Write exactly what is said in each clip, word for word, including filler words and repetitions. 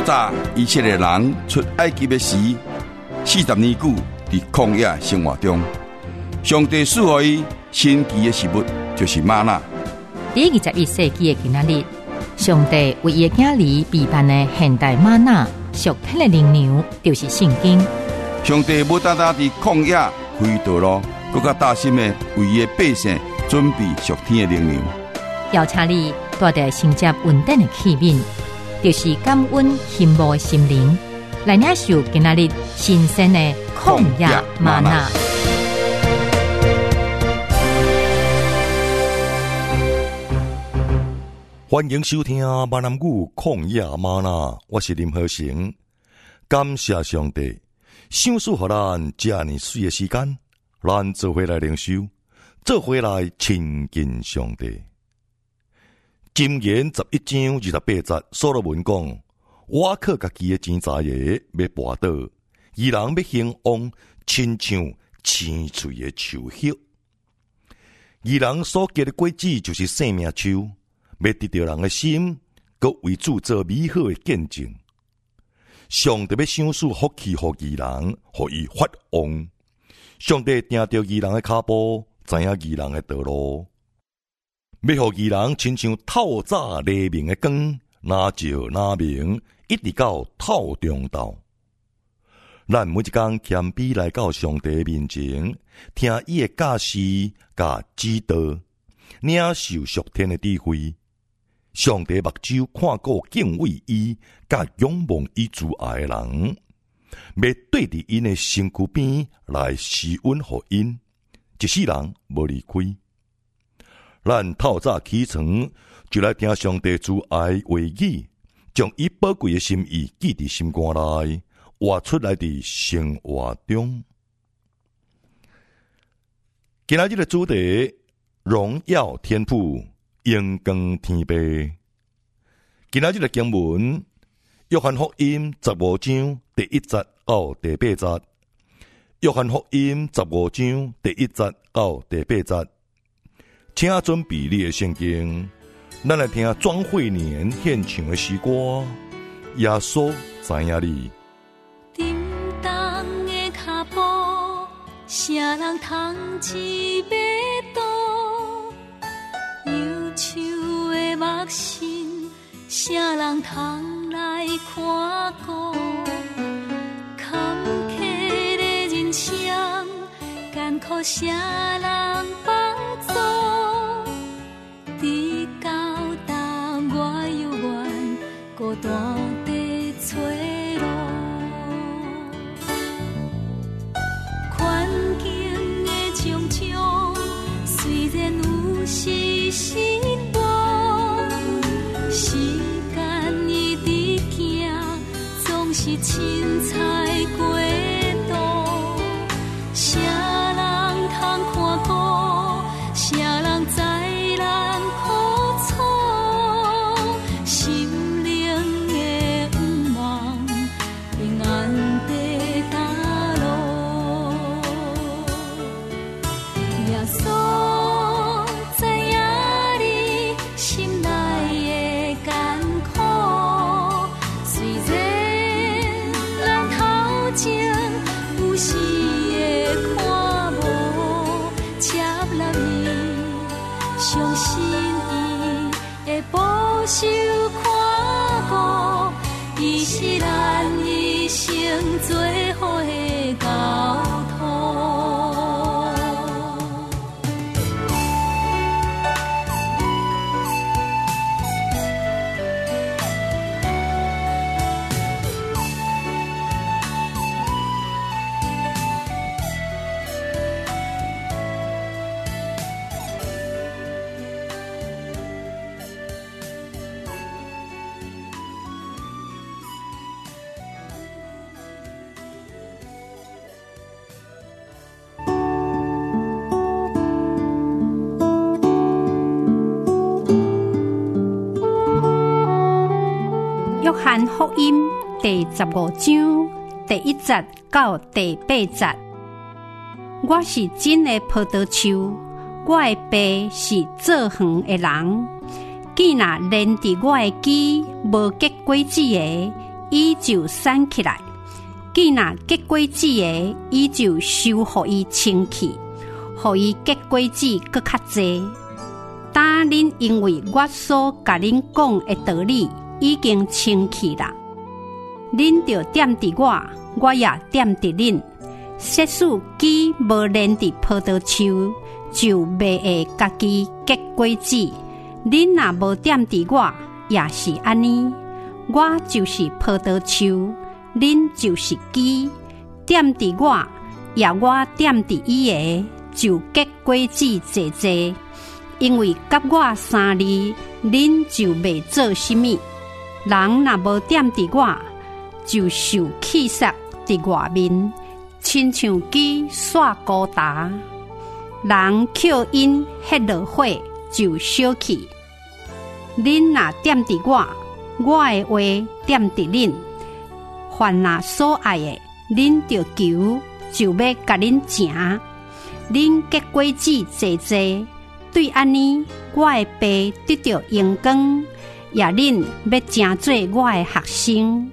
早以色列人出埃及的时，四十年久伫曠野生活中，上帝赐予伊神奇的食物，就是吗哪。 第二十一世纪的今仔日，上帝为伊的囝儿备办的现代吗哪属天的灵粮，就是圣经。 上帝不单单伫曠野开道路，更加大心的为伊的百姓准备属天的灵粮。 邀请你带着承接稳定的器皿，就是感恩羡慕的心灵，来领受今仔日新鲜的曠野吗哪。 欢迎收听闽南语旷野吗哪，我是林和成。感谢上帝，赏赐予咱这么水的时间，咱做回来灵修，做回来亲近上帝。箴言十一章二十八節，所羅門講：我靠家己的錢財爺要跋倒，義人要興旺，親像青翠的樹葉。義人所結的果子就是生命樹。要得到人的心，佮為主做美好的見證。上帝要賞賜福氣予義人，予伊發旺。上帝定着義人的腳步，知影義人的道路。要予義人親像透早黎明的光，哪照哪明，一直到透中晝。咱每一天謙卑來到上帝面前，聽伊的教示甲指導，領受屬天的智慧。上帝目睭看過敬畏伊，甲仰望伊慈愛的人，要對佇因的身軀邊來施恩予因，一世人無離開。咱透早起床，就來聽上帝慈愛話語，將伊寶貴的心意記佇心肝內，活出來佇生活中。今仔日的主題：榮耀天父。陽光天父。今仔日的經文，約翰福音十五章第一節到第八節。約翰福音十五章第一節到第八節。請準備你的聖經，咱來聽莊慧年獻唱的詩歌。耶穌知影你。 叮當的腳步，啥人通知要到？樹的目神，啥人通來看顧？坎坷的人生，艱苦啥人幫助？直到答我猶原孤單地找路，環境的種種，雖然有時是。是凊彩過度，啥人通看顧，啥人知咱苦楚，心靈的毋茫，平安地踏路。耶穌知影你心內的艱苦，雖然有時會看無，接納伊，相信伊會保守看顧，伊是咱一生最好的交通。 約翰福音第十五章第一節到第八節。我是真的葡萄樹，我的爸是造園的人。既若連在我的枝無結果子的， 伊就散起来；既若结果子的，伊就收互伊清气，互伊结果子搁较济。当恁因为我所甲恁讲的道理已经清气啦，恁就踮伫我，我也踮伫恁。设使枝无连伫葡萄树，就袂会家己结果子。恁若无踮伫我，也是安尼。我就是葡萄树，恁就是枝。踮伫我，也我踮伫伊个，就结果子济济。因为甲我三字，恁就袂做什么。人若无踮伫我，就受气煞伫外面，亲像枝煞孤单。人扣因迄落火，就烧去。恁若踮伫我，我的话踮伫恁，凡若所爱的，恁就求，就要甲恁成。恁结果子济济。对安尼，我的爸得到荣光，也恁要成做我的学生。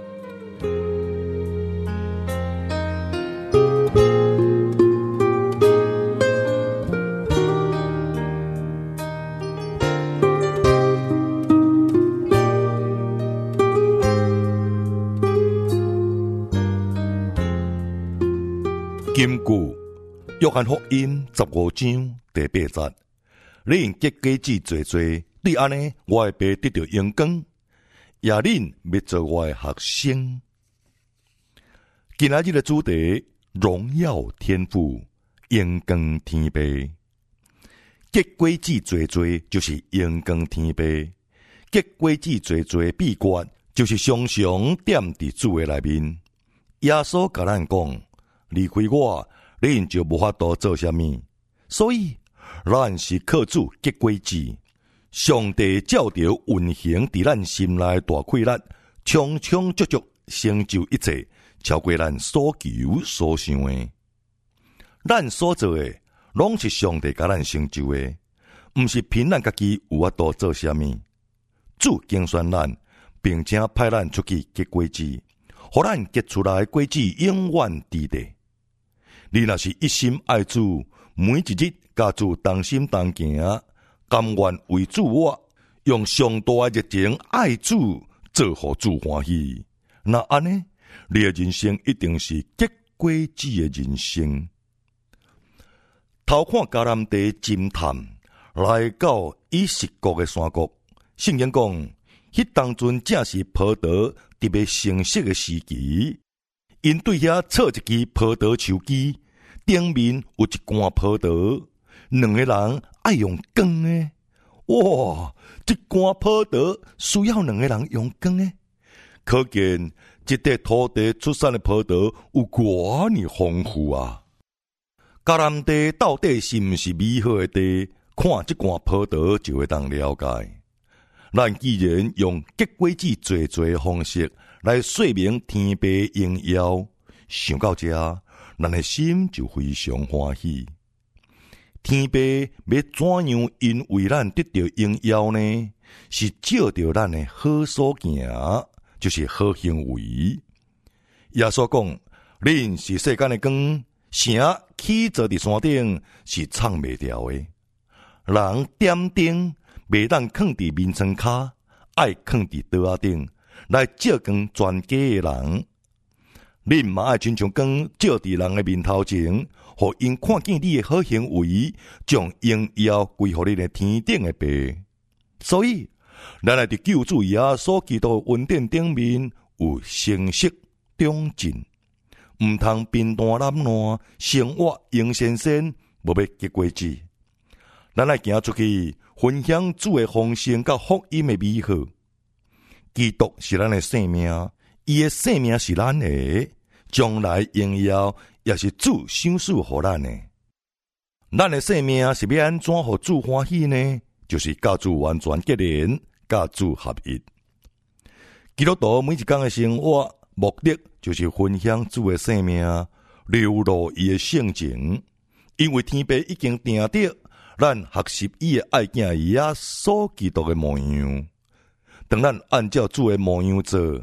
根據約翰福音十五章第八節。恁結果子濟濟，對安尼，我的爸得到榮光，也恁要做我的學生。今仔日的主題：榮耀天父，榮光天父。結果子濟濟就是榮光天父。結果子濟濟秘訣就是常常踮佇主的內面。耶穌甲咱講：離開我，恁就無法度做啥物。所以咱是靠主結果子，上帝照着運行佇咱心內大氣力，充充足足成就一切，超過咱所求所想的。咱所做的，攏是上帝甲咱成就的，毋是憑咱家己有法度做啥物。主揀選咱，並且派咱出去結果子，互咱結出來的果子永遠佇地。你若是一心愛主，每一日甲主同心同行，甘願為主活，用上大的熱情愛主，做互主歡喜。那安尼，你的人生一定是結果子的人生。偷看迦南地偵探來到以實國的山谷，聖經講，迄當陣正是葡萄特別成熟的時期，因對遐插一支葡萄樹枝，頂面有一罐葡萄。兩個人愛用光的，哇！一罐葡萄需要兩個人用光的，可見這塊土地出產的葡萄有多麼豐富啊！迦南地到底是毋是美好的地？看這罐葡萄就會當了解。咱既然用結果子濟濟的方式來說明天父榮耀，想到這，咱的心就非常歡喜。天父要怎樣因為咱得到榮耀呢？是照着咱的好所行，就是好行為。耶穌講：恁是世間的光，城起坐佇山頂是藏袂牢的。人點燈袂當囥佇面床骹，愛囥佇桌仔頂，來照光全家的人。恁嘛愛親像光照佇人的面頭前，互因看見你的好行為，將榮耀歸予恁的天頂的爸。所以，咱來佇救主耶穌基督恩典頂面有誠實忠貞，毋通貧惰懶惰，生活用先生，無要結果子。咱來行出去，分享主的豐盛甲福音的美好。基督是咱的生命，伊的生命是咱的，將來榮耀也是主賞賜予咱的。咱的生命是要安怎互主歡喜呢？就是甲主完全結連，甲主合一。基督徒每一天的生活目的就是分享主的生命，流露伊的性情，因為天父已經定得。咱學習伊的愛子耶穌基督的模樣，當咱按照主的模樣做，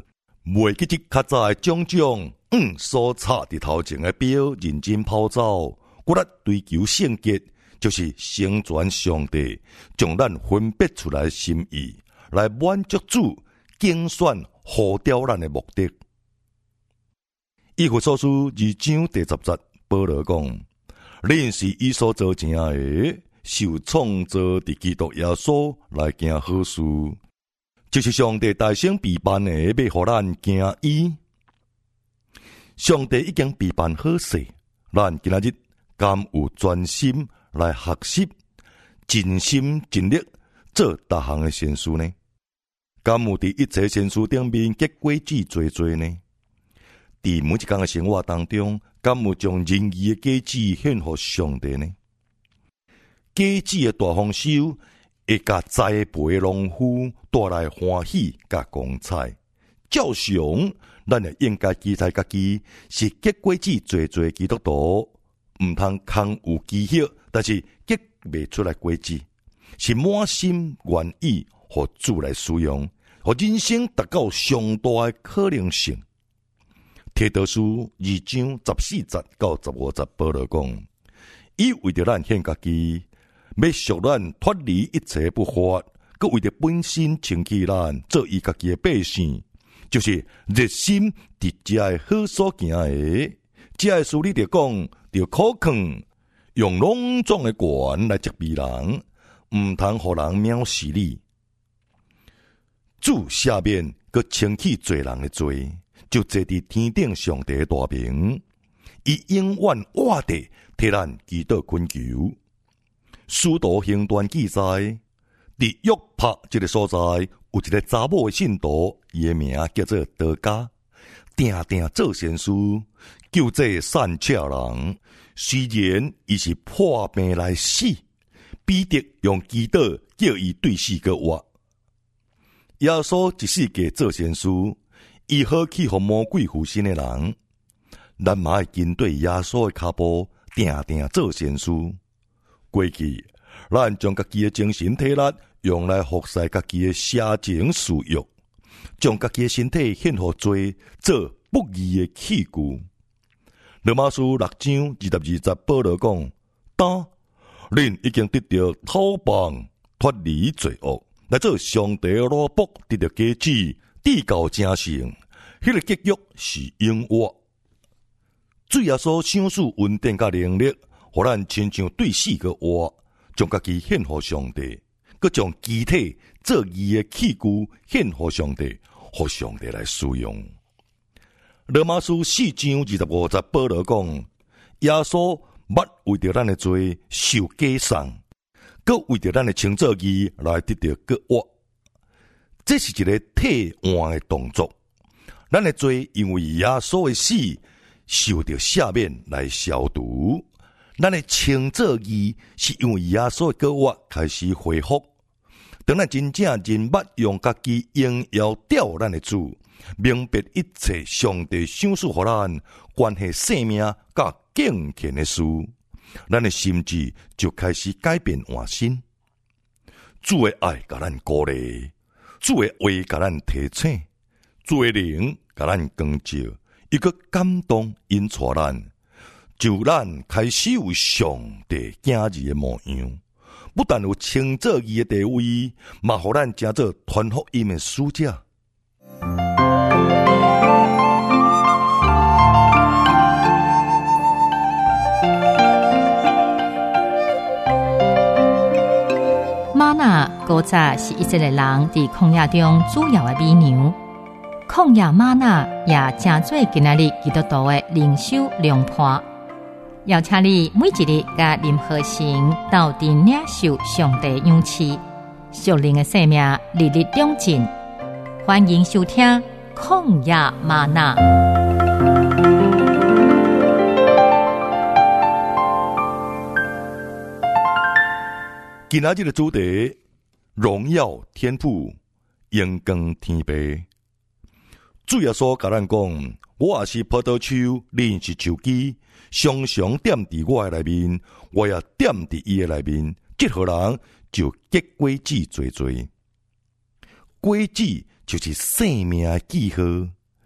袂记即较早的种种，嗯，所插伫头前的表，认真跑走，我咱追求圣洁，就是成全上帝，将咱分别出来的心意，来满足主竞选呼召咱的目的。以弗所书二章第十节，保罗讲：恁是伊所造成的，受创造伫基督耶稣来行好事。就是上帝大声备办的，要互咱行伊。上帝已经备办好势，咱今仔日敢有专心来学习，尽心尽力做逐项的善事呢？敢有伫一切善事顶面结果子做做呢？伫每一天的生活当中，敢有将仁义的果子献予上帝呢？果子的大丰收，会甲栽培的农夫带来欢喜甲光彩。照常，咱也应该记载家己是结果子做做基督徒，毋通空有积蓄，但是结袂出来果子，是满心愿意互主来使用，互人生达到上大的可能性。提多书二章十四节到十五节，保罗讲：伊为着咱献家己。要赎咱脱离一切不法，佮为着本身清气咱做伊家己的百姓，就是热心伫遮的好所行的。遮的事你着讲，着可肯用隆重的冠来责备人，毋通互人藐视你。主赦免佮清起罪人的罪，就坐伫天顶上帝的大名，伊永远活地替咱祈祷恳求。使徒行传记载，伫约帕这个所在，有一个查某的信徒，伊的名叫做多加，定定做善事，救济善车人。虽然伊是破病来死，彼得用祈祷叫伊对死个活。耶稣一世界做善事，伊好去互魔鬼附身的人，咱嘛会跟对耶稣的脚步，定定做善事。过去，咱将家己的精神体力用来服侍家己的邪情私欲，将家己的身体献予罪，做不义的器具。罗马书六章二十二节，保罗讲：当恁已经得到讨帮，脱离罪恶，来做上帝的奴仆，得到果子，至高正圣，迄、那个结局是永活。主耶稣赏赐恩典甲能力。互咱亲像对死个活，将家己献予上帝，佮将机体做义的器具献予上帝，互上帝来使用。罗马书四章二十五节，保罗讲：耶稣捌为着咱的罪受割伤，佮为着咱的清作义来得到割活。这是一个替换的动作。咱的罪因为耶稣的死受到赦免来消除。咱的清作义是因为耶稣的割活开始恢复。当咱真正认捌用家己荣耀吊咱的主，明白一切上帝赏赐予咱关系生命甲敬虔的事，咱的心智就开始改变换新。主的爱甲咱鼓励，主的话甲咱提醒，主的灵甲咱光照，一个感动引带咱。就咱开始有上帝敬意的模样，不但有清作义的地位，嘛互咱成做传福音的使者。 玛纳古早是以色列人伫旷野中主要的美牛，旷野玛纳也正做今仔日基督徒的灵修良伴。邀请你每一日甲任何行到底领受上帝勇气，属灵的生命日日长进。欢迎收听旷野吗哪。 今仔日的主题：荣耀天父，荣光天父。主耶稣甲咱讲：我也是葡萄树，恁是树枝。常常踮伫我的内面，我也踮伫伊的内面，这伙人就结果子多多。果子就是生命的记号，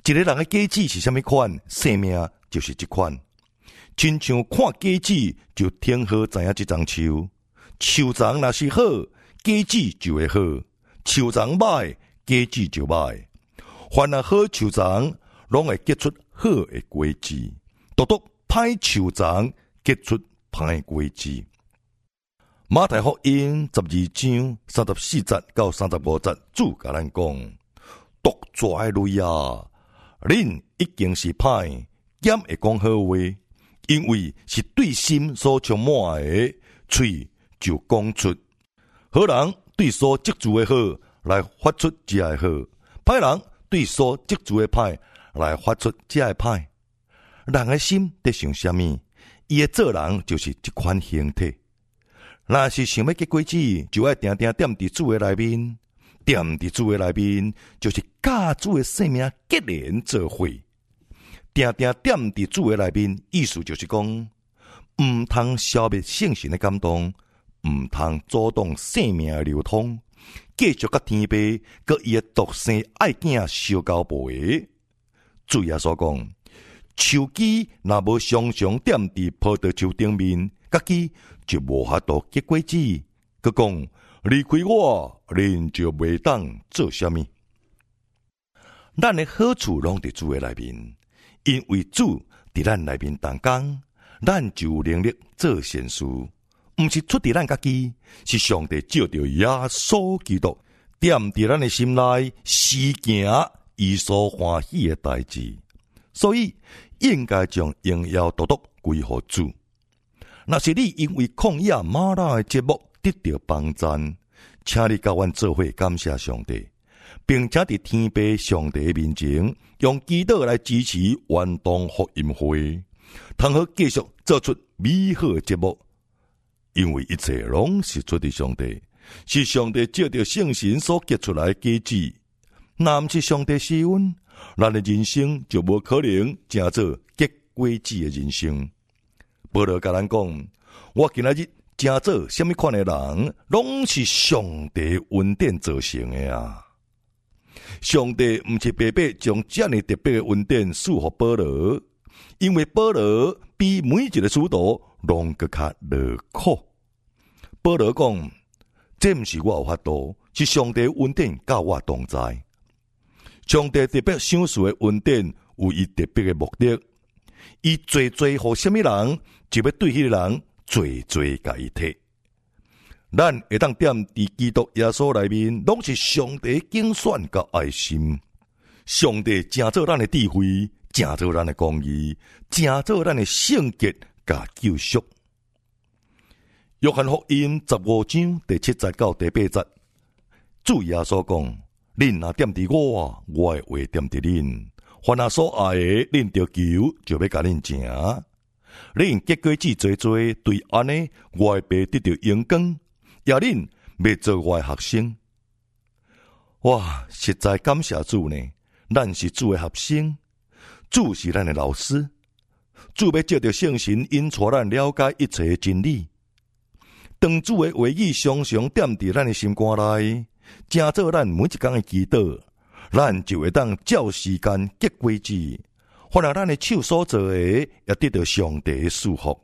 一个人的果子是什么款，生命就是这款。亲像看果子就挺好知影这丛树，树丛若是好，果子就会好；树丛歹，果子就歹。凡那好树丛，拢会结出好的果子；独独歹树丛，结出歹果子。马太福音十二章三十四节到三十五节，主甲咱讲：独跩类啊，恁已经是歹，减会讲好话，因为是对心所充满的，嘴就讲出。好人对所积聚的好来发出这的好，歹人对所积聚的歹来发出这的歹。人的心在想什么，伊的做人就是这款形体。若是想要结果子，就要定定踮伫主的内面，踮伫主的内面，就是甲主的生命结连做伙。定定踮伫主的内面，意思就是讲，毋通消灭圣神的感动，毋通阻挡生命的流通，继续甲天父、甲伊的独生爱囝相交陪。主耶稣讲，树枝若无常常踮伫葡萄树顶面，家己就无法度结果子。佮讲离开我，恁就袂当做啥物。咱的好处拢伫主的内面，因为主伫咱内面动工，咱就有能力做善事。毋是出伫咱家己，是上帝照着耶稣基督踮伫咱的心内，施行伊所欢喜的代志。所以应该将荣耀独独归乎主。若是你因为旷野吗哪的节目得到帮赞，请你甲阮做伙感谢上帝，并且伫天父上帝的面前，用祈祷来支持完动福音会，通好继续做出美好的节目。因为一切拢是出自上帝，是上帝照着圣神所结出来的果子。若毋是上帝施恩，咱的人生就无可能成做结果子的人生。保罗甲咱讲，我今仔日成做什么款的人，拢是上帝恩典造成的啊！上帝毋是白白将这样特别的恩典赐予保罗，因为保罗比每一个使徒拢更较劳苦。保罗讲，这毋是我有法度，是上帝恩典教我同在。上帝特别赏赐的恩典有伊特别的目的，伊做做互什么人，就要对迄个人做做甲伊摕。咱会当踮伫基督耶稣内面，拢是上帝拣选甲爱心。上帝成做咱的智慧，成做咱的公义，成做咱的圣洁甲救赎。约翰福音十五章第七节到第八节，主耶稣讲：恁若踮伫我，我会话踮伫恁。凡那所爱的，恁着求，就要甲恁成。恁结果子多多，对安尼，我会被得到荣光。也恁要做我的学生。哇，实在感谢主呢！咱是主的学生，主是咱的老师。主要借着圣神引带咱了解一切的真理。当主的话语常常踮伫咱的心肝内，成做咱每一天的祈祷，咱就会当照时间结果子。或者咱的手所做的，也得到上帝的祝福。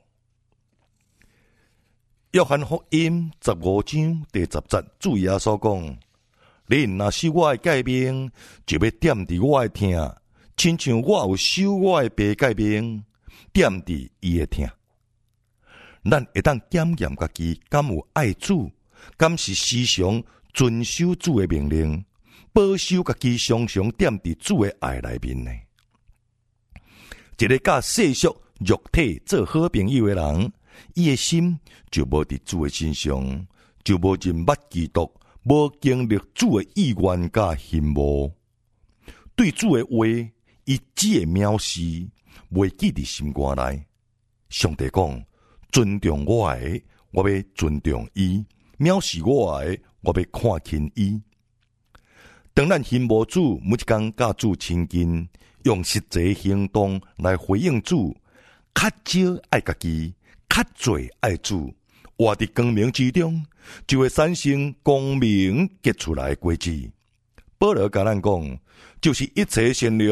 约翰福音十五章第十节，主耶稣讲：恁若守我的诫命，就要踮伫我的听，亲像我有守我的爸诫命，踮伫伊的听。咱会当检验家己，敢有爱主，敢是时常遵守主的命令，保守家己常常踮伫主的爱内面呢？一个甲世俗肉体做好朋友的人，伊的心就无伫主的身上，就无认捌基督，无经历主的意愿甲羡慕。对主的话，伊只会藐视，袂记伫心肝内。上帝讲：尊重我的，我要尊重伊；藐视我的，我要看轻伊。当咱羡慕主，每一天甲主亲近，用实际行动来回应主，较少爱家己，较侪爱主，活伫光明之中，就会产生光明结出来的果子。保罗甲咱讲，就是一切善良、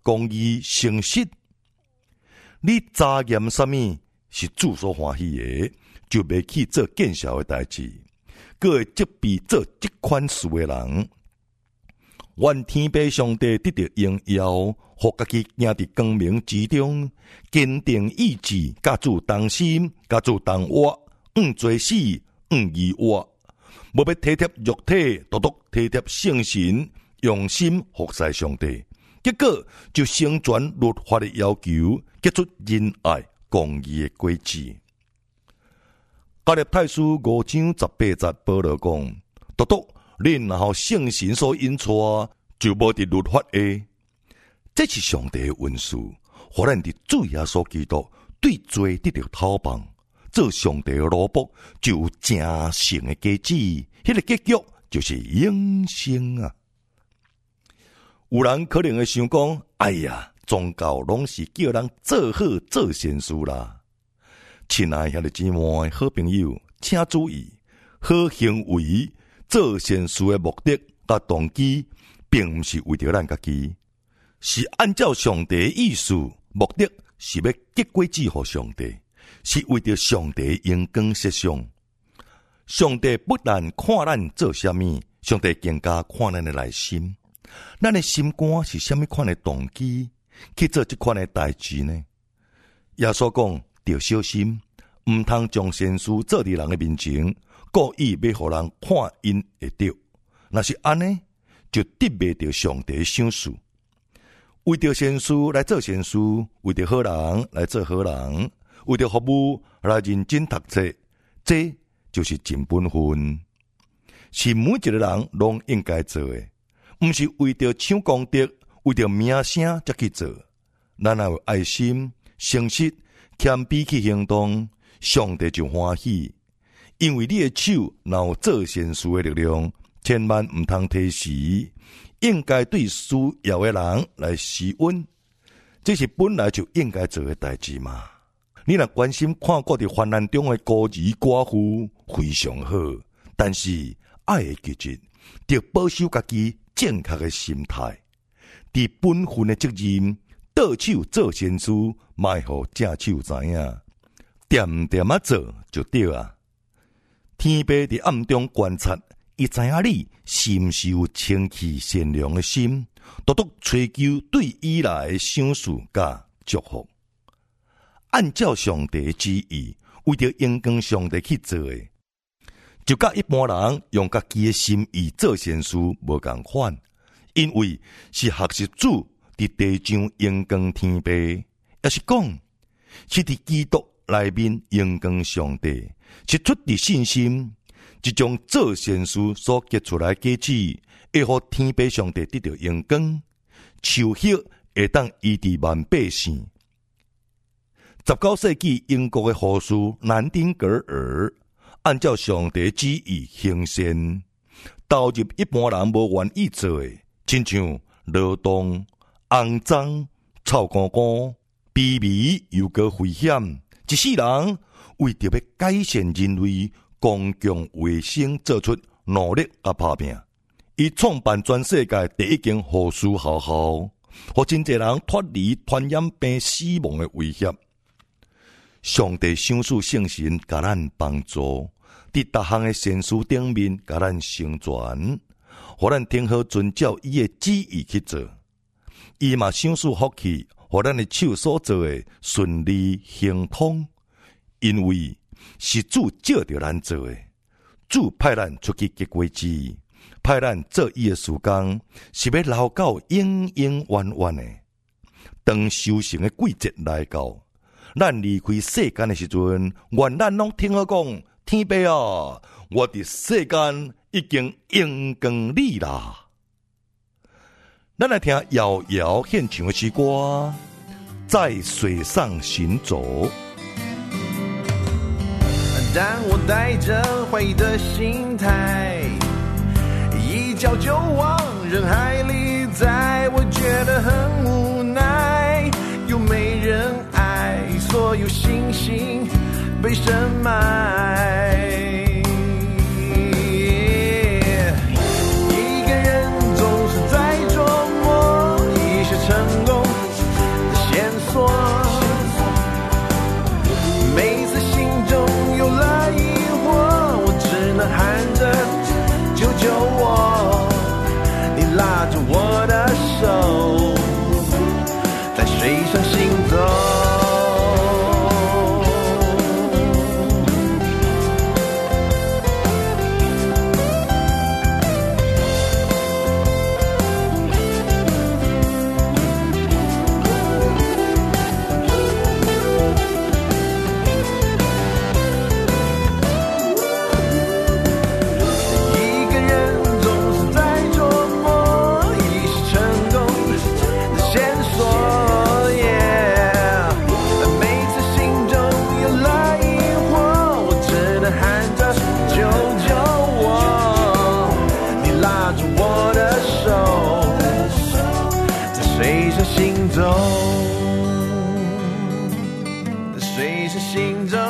公义、诚实。你查验什么是主所欢喜的，就袂去做见笑的代志，佮会责备做这款事的人。愿天父上帝得到荣耀，互家己行伫光明之中，坚定意志，甲主同心，甲主同活，毋做死，毋疑惑，无要体贴肉体，独独体贴圣神，用心服侍上帝。结果就成全律法的要求，结出仁爱公义的果子。加勒太书五章十八节，保罗讲：独独恁若互圣神所引带，就无伫律法下。这是上帝的恩赐，互咱伫主耶稣基督对罪得到讨帮，做上帝的奴仆，就有正成的果子。迄个结局就是永生啊！有人可能会想讲：哎呀，宗教拢是叫人做好做善事啦。亲爱兄弟姊妹、好朋友，请注意，好行为、做善事的目的甲动机，并不是为着咱家己，是按照上帝的意思，目的是要结果子予上帝，是为着上帝的荣光设想。上帝不但看咱做啥物，上帝更加看咱的内心。咱的心肝是啥物款的动机去做这款的代志呢？耶稣讲，要小心，毋通将善事做伫人的面前，故意要互人看因会着。若是安尼，就得袂着上帝的赏赐。为着善事来做善事，为着好人来做好人，为着服务来认真读册，这就是尽本分，是每一个人拢应该做的。毋是为着抢功德，为着名声才去做。咱若有爱心、诚实、谦卑去行动，上帝就欢喜。因为你的手若有做善事的力量，千万毋通提示，应该对需要的人来施恩。这是本来就应该做的代志嘛。你若关心看过伫患难中的孤儿寡妇，非常好，但是爱的基质，得保守家己正确的心态，伫本分的责任，倒手做善事，莫互正手知影，点点啊做就对啊。天父伫暗中观察，伊知影你是毋是有清气善良的心，独独追求对伊来的赏赐甲祝福，按照上帝的旨意，为着荣光上帝去做的。就甲一般人用家己的心意做善事无共款，因为是学习主伫地上荣光天父，也是讲是伫基督内面荣光上帝，是出于信心，即种做善事所结出来的果子，会互天父上帝得到荣光，树叶会当医治万百姓。十九世纪英国的护士南丁格尔，按照上帝旨意行善，投入一般人无愿意做的，亲像劳动、肮脏、臭干干、卑微又个危险，一世人为着要改善人类公共卫生做出努力啊打拼。伊创办全世界第一间护士学校，互真侪人脱离传染病死亡的威胁。上帝赏赐圣神，甲咱帮助，伫逐项的善事顶面，甲咱成全，互咱听好遵照伊的旨意去做。伊嘛赏赐福气，互咱的手所做的顺利行通，因为是主照着咱做的。主派咱出去结果子，派咱做伊的事工，是要留到永永远远的。当修行的季节来到，咱离开世间的时阵，愿咱拢听好讲，天父啊，我伫世间已经荣光你啦。咱来听遥遥献唱的诗歌，在水上行走。 当我带着怀疑的心态，一脚就往人海里栽，我觉得很无奈，又没人爱，所有信心被深埋。一个人总是在琢磨一些成功动，随时心中。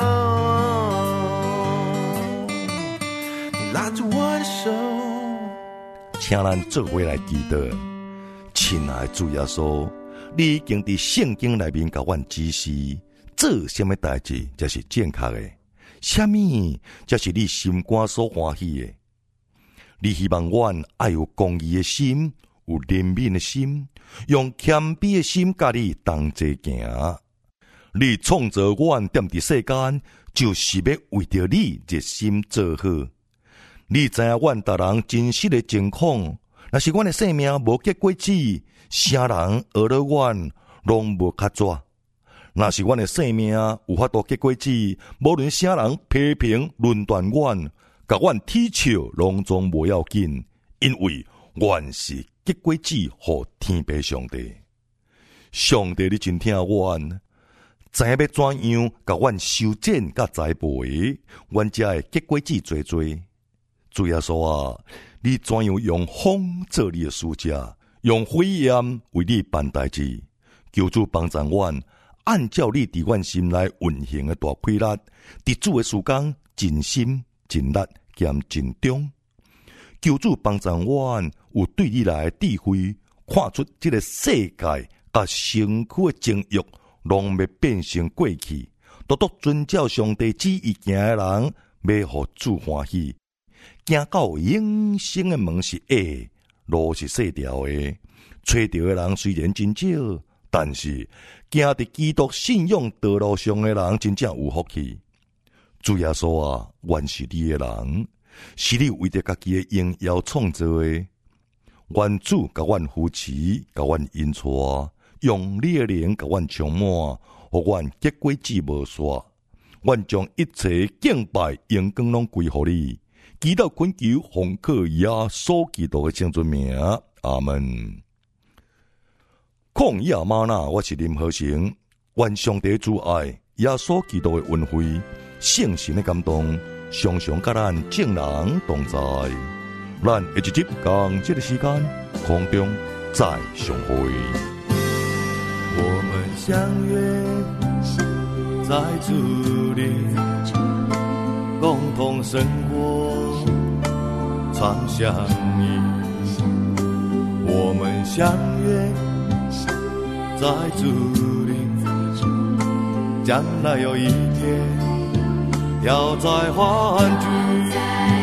你拉住我的手， 请咱做伙来祈祷。亲爱的主耶稣，你已经伫圣经内面甲阮指示，做什么代志才是正确的，什么才是你心肝所欢喜的。你希望阮爱有公义的心，有怜悯的心，用谦卑的心甲你同齐行。你创造阮踮伫世间，就是要为着你热心做好。你知影阮逐人真实的情况，若是阮的生命无结果子，啥人学了阮拢无较绝。若是阮的生命有法度结果子，无论啥人批评论断阮，甲阮踢笑拢总无要紧，因为阮是结果子互天父上帝。上帝，你真疼阮，知影要怎样甲阮修剪甲栽培，阮才会结果子多多。主耶稣啊，你怎样用风做你的使者，用火焰为你办代志？求主帮助阮，按照你伫阮心内运行的大规律，伫主的事工尽心尽力兼尽忠。求主帮助阮有对你来的智慧，看出这个世界甲身躯的情欲，拢要变成过去，独独遵照上帝旨意行的人，要互主欢喜。行到永生的门是矮，路是细条的。找到的人虽然真少，但是行伫基督信仰道路上的人真正有福气。主耶稣啊，阮是你的人，是你为着家己的荣耀创造的。愿主甲阮扶持，甲阮引带，用你的灵甲阮充满，互阮结果子无煞。阮将一切敬拜荣光拢归乎你。祈祷恳求奉靠耶稣基督的圣尊名，阿门。旷野吗哪，我是林和成。愿上帝主爱，耶稣基督的恩惠，圣神的感动，常常甲咱众人同在。咱下一集同这个时间空中再相会。 我们相约在主里，共同生活，常相依。我们相约在主里，将来有一天要再欢聚。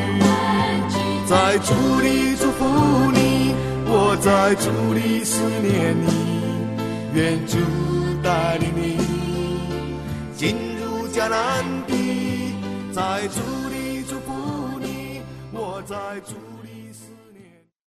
在主里祝福你，我在主里思念你，愿主带领你进入迦南地。在主里祝福你，我在主